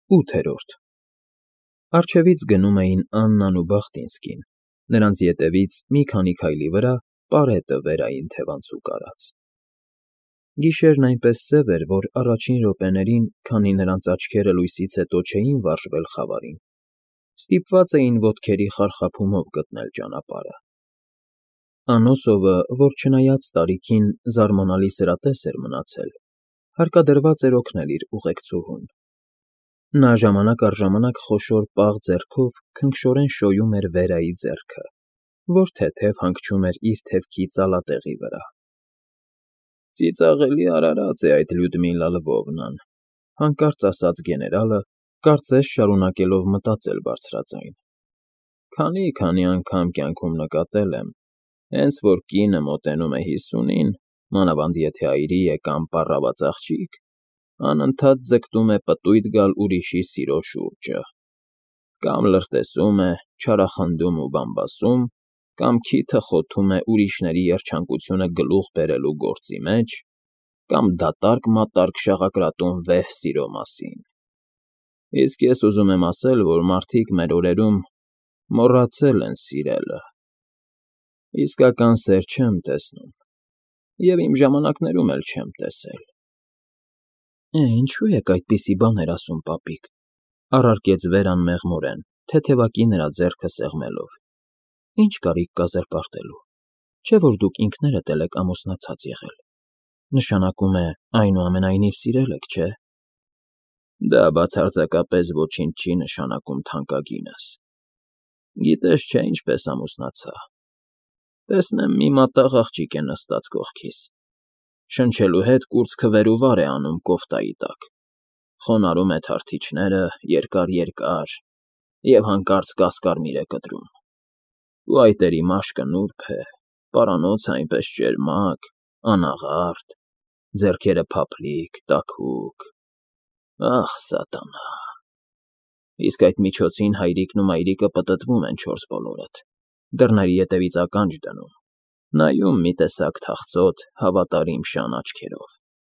8-րդ Առջևից գնում էին Աննան ու Բախտինսկին, նրանց ետևից մի քանի քայլի վրա պարետը վերային թևանցուկ արած։ Գիշերն այնպես սև էր, որ առաջին րոպեներին, քանի նրանց աչքերը լույսից հետո չէին վարժվել խավարին, ստիպված էին ոտքերի խարխափումով գտնել ճանապարհը։ Անոսովը, որ չնայած տարիքին զարմանալի սրատես էր մնացել, հարկադրված էր օգնել իր ուղեկցուհուն։ Նա ժամանակ առ ժամանակ խոշոր պաղ ձեռքով քնքշորեն շոյում էր Վերայի ձեռքը, որ թեթև հանգչում էր իր թևքի ծալատեղի վրա։ «Ծիծաղելի արարած է այդ Լյուդմիլա Լվովնան,֊ հանկարծ ասաց գեներալը, կարծես շարունակելով մտածել բարձրաձայն։ Քանի անգամ կյանքում նկատել եմ, հենց որ կինը մոտենում է 50-ին, մանավանդ եթե այրի է կամ պառաված աղջիկ, անընդհատ ձգտում է պտույտ գալ ուրիշի սիրո շուրջը, կամ լրտեսում է, չարախնդում ու բամբասում, կամ քիթը խոթում է ուրիշների երջանկությունը գլուխ բերելու գործի մեջ, կամ դատարկ-մատարկ շաղակրատում վեհ սիրո մասին։ Իսկ ես ուզում եմ ասել, որ մարդիկ մեր օրերում մոռացել են սիրելը։ Իսկական սեր չեմ տեսնում, և իմ ժամանակներում էլ չեմ տեսել»։ Ինչո՞ւ եք այդպիսի բաներ ասում, պապիկ,֊ առարկեց Վերան մեղմորեն, թեթևակի նրա ձեռքը սեղմելով։ Ինչ կարիք կա զրպարտելու, չէ՞ որ դուք ինքներդ էլ եք ամուսնացած եղել։ Նշանակում է, այնուամենայնիվ սիրել եք, չէ՞։ Դա բացարձակապես ոչինչ չի նշանակում, թանկագինս։ Գիտես չէ, ինչպես ամուսնացա։ Տեսնեմ մի մատաղ աղջիկ է նստած կողքիս, շնչելու հետ կուրծքը վեր ու վար է անում կոֆտայի տակ, խոնարհում է թարթիչները երկար, և հանկարծ կասկարմիր է կտրում։ Ու այտերի մաշկը նուրբ է, պարանոցը այնպես ճերմակ, անաղարտ, ձեռքերը փափլիկ, տաքուկ… Ախ, սատանա… Իսկ այդ միջոցին հայրիկն ու մայրիկը պտտվում են չորս բոլորդ, դռների ետևից ականջ դնում, նայում մի տեսակ թախծոտ, հավատարիմ շան աչքերով։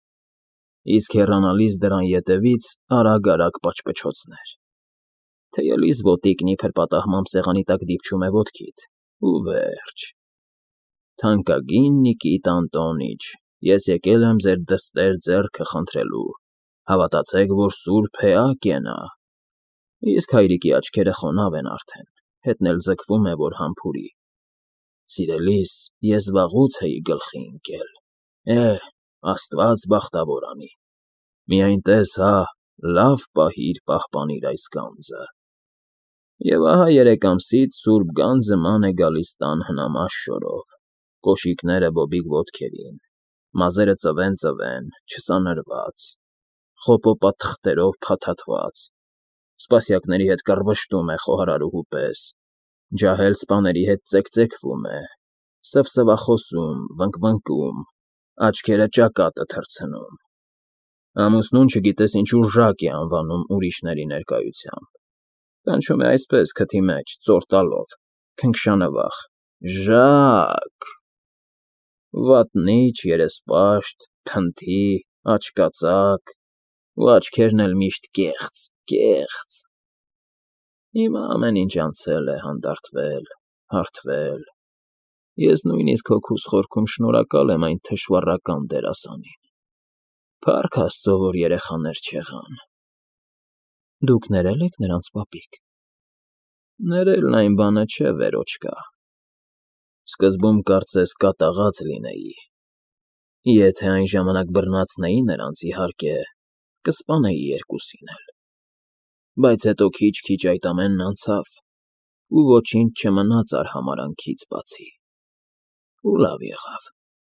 Իսկ հեռանալիս դռան ետևից արագ պաչպչոցներ։ Թեյելիս ոտիկն իբր պատահմամբ սեղանի տակ դիպչում է ոտքիդ, ու վերջ։ Թանկագին Նիկիտ Անտոնիչ, ես եկել եմ ձեր դստեր ձեռքը խնդրելու, հավատացեք, որ սուրբ էակ է նա։ Իսկ հայրիկի աչքերը խոնավ են արդեն, հետն էլ ձգվում է, որ համբուրի։ Սիրելիս, ես վաղուց էի գլխի ընկել, Աստված բախտավոր անի։ Միայն տես հա, լավ պահիր-պահպանիր այս գանձը։ Եվ ահա 3 ամսից սուրբ գանձը ման է գալիս տան հնամաշ շորով, կոշիկները բոբիկ ոտքերին, մազերը ծվեն, չսանրված, խոպոպա թղթերով փաթաթված, սպասյակների հետ կռվշտում է խոհարարուհու պես, ջահել սպաների հետ ծեքծեքվում է, սվսվախոսում, վնկվնկում, աչքերը ճակատը թռցնում։ Ամուսնուն չգիտես ինչու Ժակ է անվանում ուրիշների ներկայությամբ, կանչում է այսպես քթի մեջ, ծոր տալով, քնքշանվախ. Ժա՜կ… Վատնիչ, երեսպաշտ, փնթի, աչկածակ, ու աչքերն էլ միշտ կեղծ։ Հիմա ամեն ինչ անցել է, հանդարտվել, հարթվել, ես նույնիսկ հոգուս խորքում շնորհակալ եմ այն թշվառական դերասանին։ Փառք Աստծո, որ երեխաներ չեղան։ Դուք ներե՞լ եք նրանց, պապիկ։ Ներելն այն բանը չէ, Վերոչկա, սկզբում կարծես կատաղած լինեի, եթե այն ժամանակ բռնացնեի նրանց, իհարկե, կսպանեի երկուսին էլ, բայց հետո քիչ-քիչ այդ ամենն անցավ, ու ոչինչ չմնաց արհամարհանքից բացի, ու լավ եղավ։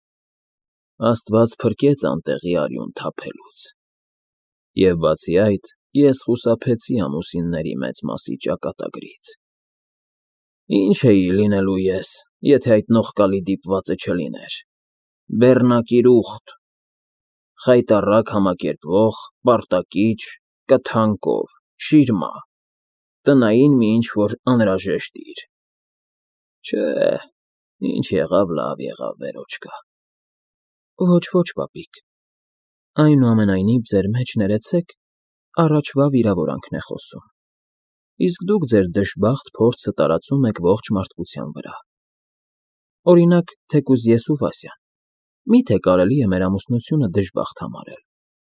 Աստված փրկեց անտեղի արյուն թափելուց։ Եվ բացի այդ, ես խուսափեցի ամուսինների մեծ մասի ճակատագրից։ Ինչ էի լինելու ես, եթե այդ նողկալի դիպվածը չլիներ։ Բեռնակիր ուղտ, խայտառակ համակերպվող, պարտակիչ, կթանկով, շիրմա, տնային մի ինչ-որ անհրաժեշտ իր։ Չէ, ինչ եղավ, լավ եղավ, Վերոչկա։ Ոչ, պապիկ, այնուամենայնիվ ձեր մեջ ներեցեք, առաջվա վիրավորանքն է խոսում։ Իսկ դուք ձեր դժբախտ փորձը տարածում եք ողջ մարդկության վրա։ Օրինակ, թեկուզ ես ու Վասյան, մի՞թե կարելի է մեր ամուսնությունը դժբախտ համարել։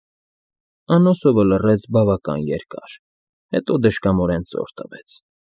Անոսովը լռեց բավական երկար, հետո դժկամորեն ծոր տվեց։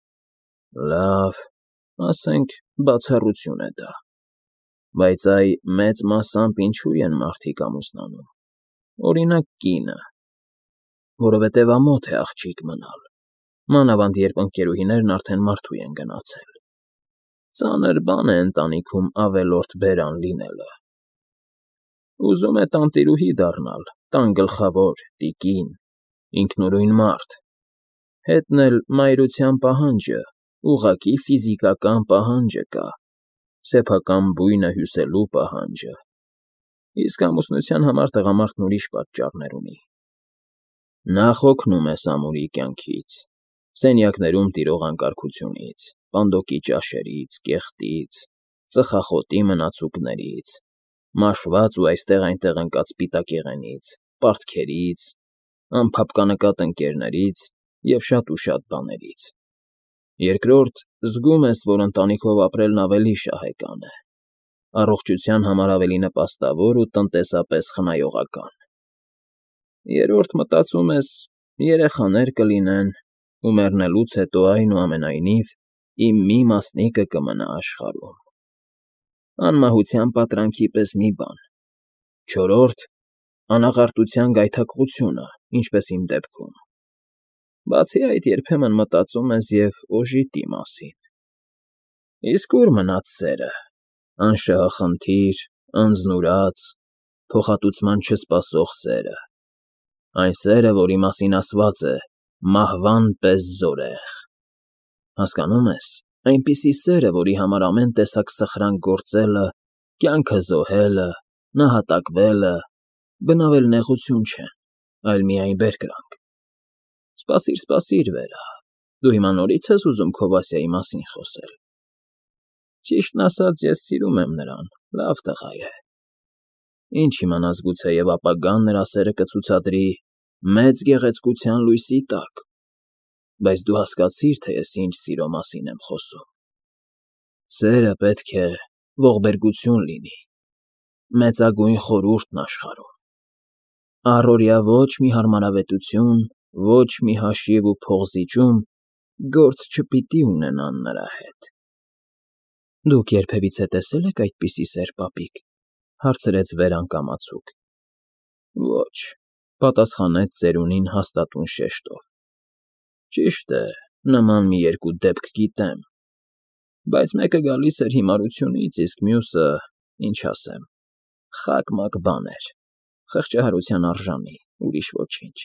Լավ, ասենք, բացառություն է դա։ Բայց այ մեծ մասամբ ինչու են մարդիկ ամուսնանում։ Օրինակ կինը, որովհետև ամոթ է աղջիկ մնալ, մանավանդ երբ ընկերուհիներն արդեն մարդու են գնացել։ Ծանր բան է ընտանիքում ավելորդ բերան լինելը։ Ուզում է տանտիրուհի դառնալ, տան գլխավոր, տիկին, ինքնուրույն մարդ, հետն էլ մայրության պահանջը, ուղղակի ֆիզիկական պահանջը կա, սեփական բույնը հյուսելու պահանջը, իսկ ամուսնության համար տղամարդն ուրիշ պատճառներ ունի։ Նախ օգնում ես ամուրի կյանքից, սենյակներում տիրող անկարգությունից, պանդոկի ճաշերից, կեղտից, ծխախոտի մնացուկներից, մաշված ու այստեղ-այնտեղ ընկած սպիտակեղենից, պարտքերից, անփափկանկատ ընկերներից և շատ ու շատ բաներից։ Երկրորդ, զգում ես, որ ընտանիքով ապրելն ավելի շահեկան է, առողջության համար ավելի նպաստավոր ու տնտեսապես խնայողական։ Երրորդ, մտածում ես, երեխաներ կլինեն, ու մեռնելուց հետո այնուամենայնիվ իմ մի մասնիկը կմնա աշխարհում։ Անմահության պատրանքի պես մի բան։ Չորրորդ, անաղարտության գայթակղությունը, ինչպես իմ դեպքում։ Բացի այդ, երբեմն մտածում ես և օժիտի մասին։ Իսկ ուր մնաց սերը, անշահախնդիր, անձնուրաց, փոխհատուցման չսպասող սերը, այն սերը, որի մասին ասված է մահվան պես զորեղ։ Հասկանո՞ւմ ես, այնպիսի սերը, որի համար ամեն տեսակ սխրանք գործելը, կյանքը զոհելը, նահատակվելը, բնավել նեղություն չեն, այլ միայն բերկրանք։ Սպասիր, Վերա, դու հիմա նորից ես ուզում քո Վասյայի մասին խոսել։ Ճիշտն ասած, ես սիրում եմ նրան, լավ տղա է։ Ինչ իմանաս գուցե և ապագան նրա սերը կցուցադրի մեծ գեղեցկության լույսի տակ, բայց դու հասկացիր, թե ես ինչ սիրո մասին եմ խոսում։ Սերը պետք է ողբերգություն լինի, մեծագույն խորհուրդն աշխարհում։ Առօրյա ոչ մի հարմարավետություն, ոչ մի հաշիվ ու փողզիջում գործ չպիտի ունենան նրա հետ։ Դուք երբևիցե տեսե՞լ եք այդպիսի սեր, պապիկ, հարցրեց Վերան կամացուկ։ Ոչ, պատասխանեց ծերունին հաստատուն շեշտով։ Ճիշտ է, նման մի երկու դեպք գիտեմ, բայց մեկը գալիս էր հիմարությունից, իսկ մյուսը, ինչ ասեմ, խակ-մակ բան էր, խղճահարության արժանի, ուրիշ ոչինչ։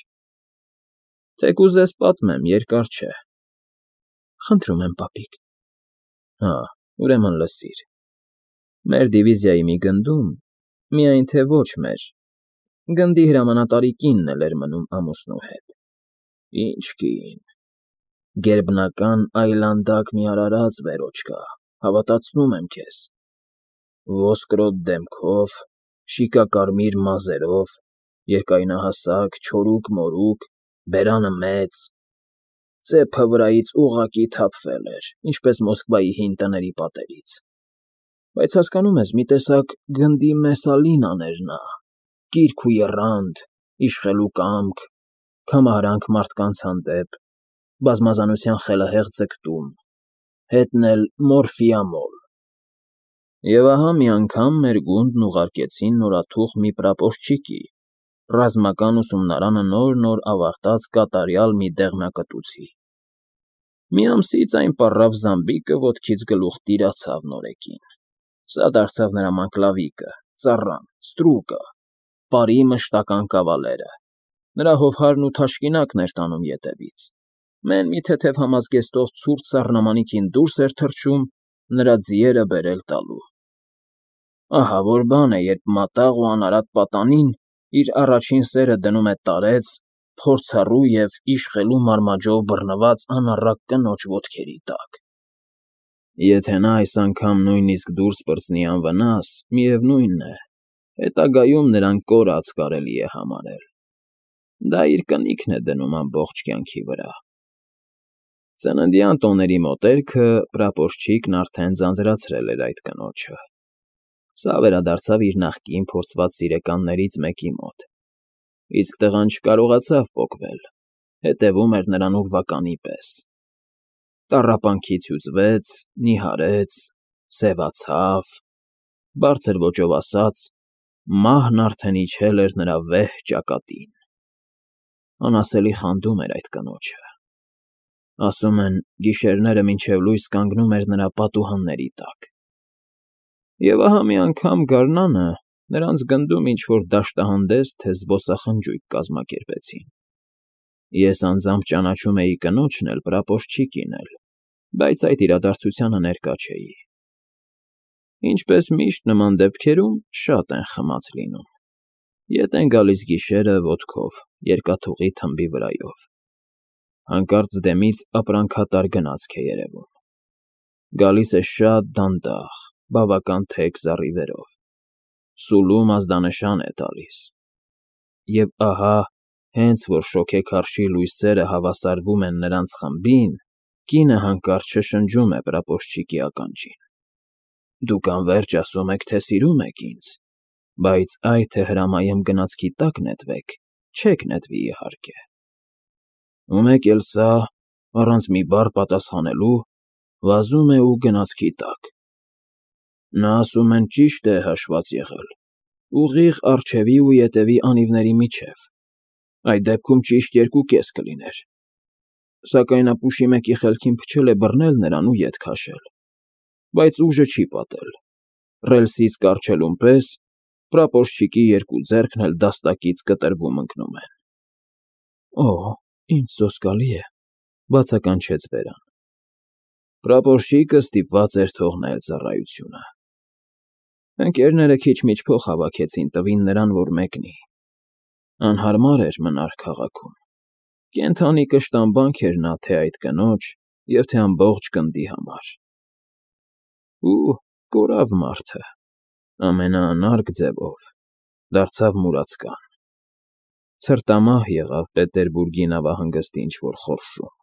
Թեկուզ ես պատմեմ, երկար չէ։ Խնդրում եմ, պապիկ։ Հա, ուրեմն լսիր։ Մեր դիվիզիայի մի գնդում, միայն թե ոչ մեր, գնդի հրամանատարի կինն էլ էր մնում ամուսնու հետ։ Ինչ կին։ Գերբնական այլանդակ մի արարած վերոջկա, հավատացնում եմ քեզ։ Ոսկրոտ դեմքով, շիկակարմիր մազերով, երկայնահասակ, չորուկ֊մորուկ, բերանը մեծ, ծեփը վրայից ուղղակի թափվել էր, ինչպես Մոսկվայի հին տների պատերից։ Բայց հասկանում ես, մի տեսակ գնդի Մեսալինան էր նա, կիրք ու եռանդ, իշխելու կամք, կամարանք մարդկանց հանդեպ, բազմազանության խելահեղ ձգտում, հետն էլ մորֆիամոլ։ Եվ ահա մի անգամ մեր գունդն ուղարկեցին նորաթուխ մի պրապորչիկի, ռազմական ուսումնարանը նոր ավարտած կատարյալ մի դեղնակտուցի։ Մի ամսից այն պառավ Զամբիկը ոտքից գլուխ տիրացավ նորեկին։ Սա դարձավ նրա մանկլավիկը, ծառան, ստրուկը, պարի մշտական կավալերը։ Նրա հովհարն ու թաշկինակն էր տանում ետևից։ Մեն մի թեթև համազգեստով ցուրտ սառնամանիքին դուրս էր թռչում նրա ձիերը բերել տալու։ Ահա որ բան է, երբ մատաղ ու անարատ պատանին իր առաջին սերը դնում է տարեց, փորձառու և իշխելու մարմաջով բռնված անառակ կնոջ ոտքերի տակ։ Եթե նա այս անգամ նույնիսկ դուրս պրծնի անվնաս, միևնույն է, հետագայում նրան կորած կարելի է համարել։ Դա իր կնիքն է դնում ամբողջ կյանքի վրա։ Ծննդյան տոների մոտերքը պրապորչիկն արդեն ձանձրացրել էր այդ կնոջը։ Սա վերադարձավ իր նախկին փորձված սիրեկաններից մեկի մոտ, իսկ տղան չկարողացավ պոկվել, հետևում էր նրան ուրվականի պես։ Տառապանքից հյուծվեց, նիհարեց, սևացավ, բարձր ոճով ասած, մահն արդեն իջել էր նրա վեհ ճակատին։ Անասելի խանդում էր այդ կնոջը։ Ասում են, գիշերները մինչև լույս կանգնում էր նրա պատուհանների տակ։ Եվ ահա մի անգամ գարնանը նրանց գնդում ինչ-որ դաշտահանդես թե զբոսախնջույք կազմակերպեցին։ Ես անձամբ ճանաչում էի կնոջն էլ, պրապորչիկին էլ, բայց այդ իրադարձությանը ներկա չէի։ Ինչպես միշտ նման դեպքերում շատ են խմած լինում։ Ետ են գալիս գիշերը ոտքով, երկաթուղի թմբի վրայով։ Հանկարծ դեմից ապրանքատար գնացք է երևում։ Գալիս է շատ դանդաղ, բավական թեք զառիվերով։ Սուլում ազդանշան է տալիս։ Եվ ահա, հենց որ շոգեքարշի լույսերը հավասարվում են նրանց խմբին, կինը հանկարծ շշնջում է պրապորչիկի ականջին. «Դուք անվերջ ասում եք, թե սիրում եք ինձ, բայց այ թե հրամայեմ գնացքի տակ նետվեք, չեք նետվի իհարկե»։ Ու մեկ էլ սա, առանց մի բառ պատասխանելու, վազում է ու գնացքի տակ։ Նա ասում են ճիշտ է հաշված եղել, ուղիղ առջևի ու ետևի անիվների միջև, այդ դեպքում ճիշտ 2.5 կլիներ, սակայն ապուշի մեկի խելքին փչել է բռնել նրան ու ետ քաշել, բայց ուժը չի պատել, ռելսից կառչելուն պես պրապորչիկի երկու ձեռքն էլ դաստակից կտրվում ընկնում են։ Օ՜, ինչ սոսկալի է, բացականչեց բերան։ Պրապորչիկը ստիպված էր թողնել ծառայությունը։ Ընկերները քիչ-միչ փող հավաքեցին, տվին նրան, որ մեկնի։ Անհարմար էր մնար քաղաքում։ Կենդանի կշտամբանք էր նա թե այդ կնոջ և թե ամբողջ գնդի համար։ Ու կորավ մարդը, ամենաանարգ ձևով, դարձավ մուրացկան։ Ցրտամահ եղավ Պետերբուրգի նավահանգստի ինչ֊որ խորշում։